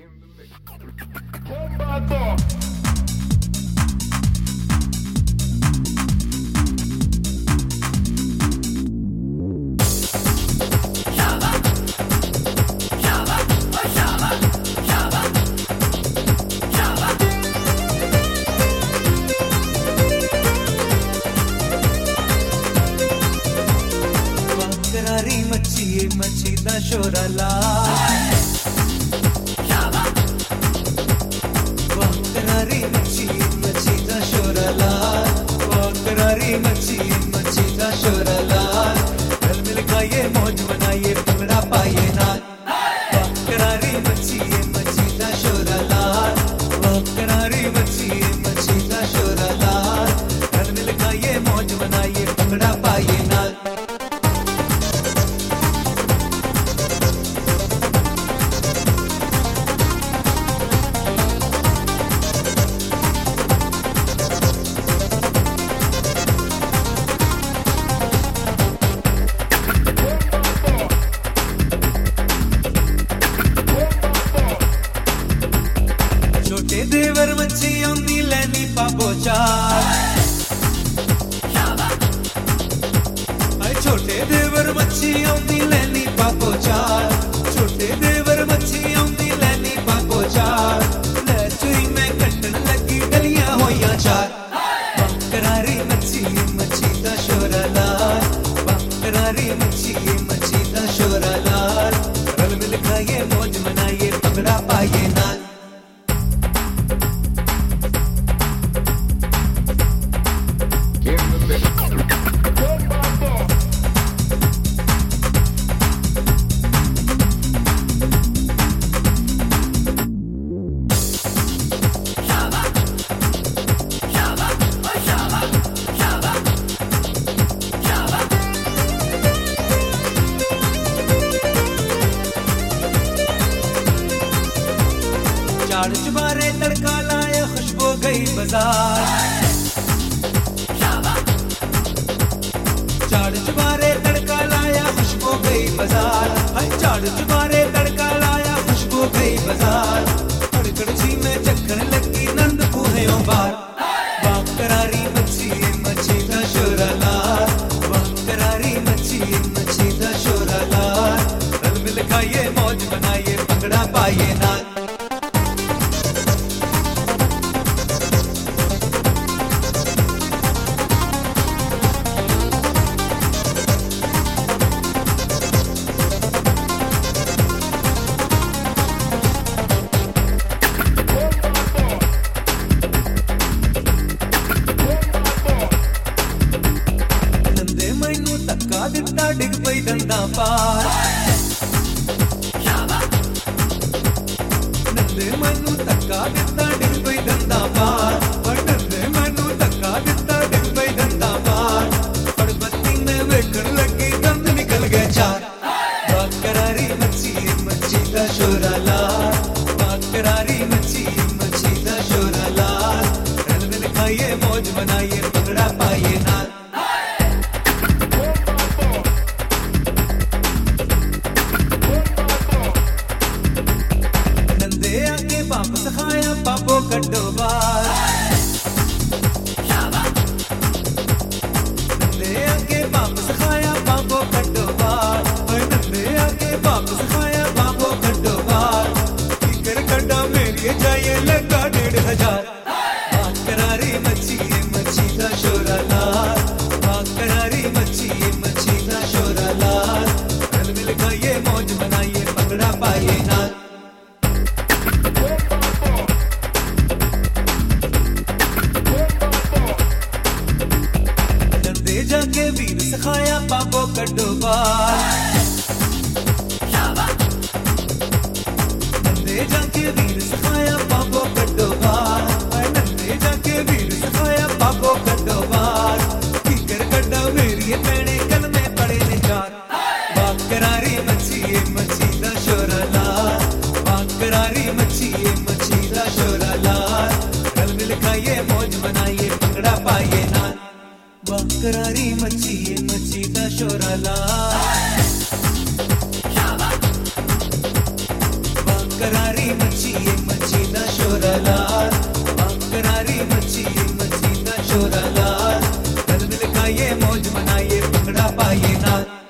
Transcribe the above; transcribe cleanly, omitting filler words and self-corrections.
मच्छी दा शोरा ला करारी मच्छी दा शोरा ला करारी मच्छी दा शोरा ला रल मिल खाइए मौज मनाइए भंगड़ा पाइए ना करारी मच्छी दा शोरा ला करारी मच्छी दा शोरा ला रल मिल खाइए मौज मनाइए भंगड़ा पाइए ना देवर मच्छी आंदी लैनी पापो चार छोटे देवर मच्छी आंदी लैनी पापो चार छोटे देवर मच्छी आंदी लैनी पापो चार चुई में कटन लगी गलियां होइयां चार करारी मच्छी दा शोरा लाल करारी मच्छी दा शोरा लाल रल मिल खाइए मौज मनाइए भंगड़ा पाइए नाल चाड़ चुबारे तड़का लाया खुशबू गई बाजार चाड़ चुबारे तड़का लाया खुशबू गई बाजार चाड़ चुबारे तड़का लाया खुशबू गई बाजार कड़कड़ची में चक्कर लगी नंद कुहें बार बाप करारी मच्छी दा शोरा लाल बाप करारी मच्छी दा शोरा लाल रल मिल खाइए मौज बनाइए भंगड़ा पाइए नाल धक्का दिता डिग पई दंदा पार नंदे मैनू धक्का दिता डिग पई दंदा पार नंदे मैनू धक्का दिता डिग पई दंदा पार बत्ती में वेखण लगी दंद निकल गए चार करारी मच्छी दा शोरा लाल करारी मच्छी दा शोरा लाल रल मिल खाइए मौज मनाइए भंगड़ा पाइए नाल वापस खाया पापो कड्डो बार नंदे आके वापस खाया पापो कड्डो बार नंदे आके वापस खाया पापो कड्डो बार फिकर कड्डा मेरी जाइए लगा 1500 करारी मच्छी दा शोरा लाल करारी मच्छी दा शोरा लाल रल मिल खाइए मौज मनाइए भंगड़ा पाइए नाल जाके वीर सिखाया पापो कड्डो बार नंदे जाके वीर सिखाया पापो कड्डो बार नंदे जाके वीर सिखाया पापो कड्डो बार फिकर कड्डा मेरी पैने कल में पड़े ने चार बाप करारी मच्छी दा शोरा लाल बाप करारी मच्छी दा शोरा लाल रल मिल खाइए मौज मनाइए भंगड़ा पाइए नाल करारी मच्छी दा शोरा लाल करारी मच्छी शोरा लाल, कल मिल खाइए मौज मनाइए भंगड़ा पाइए नाल।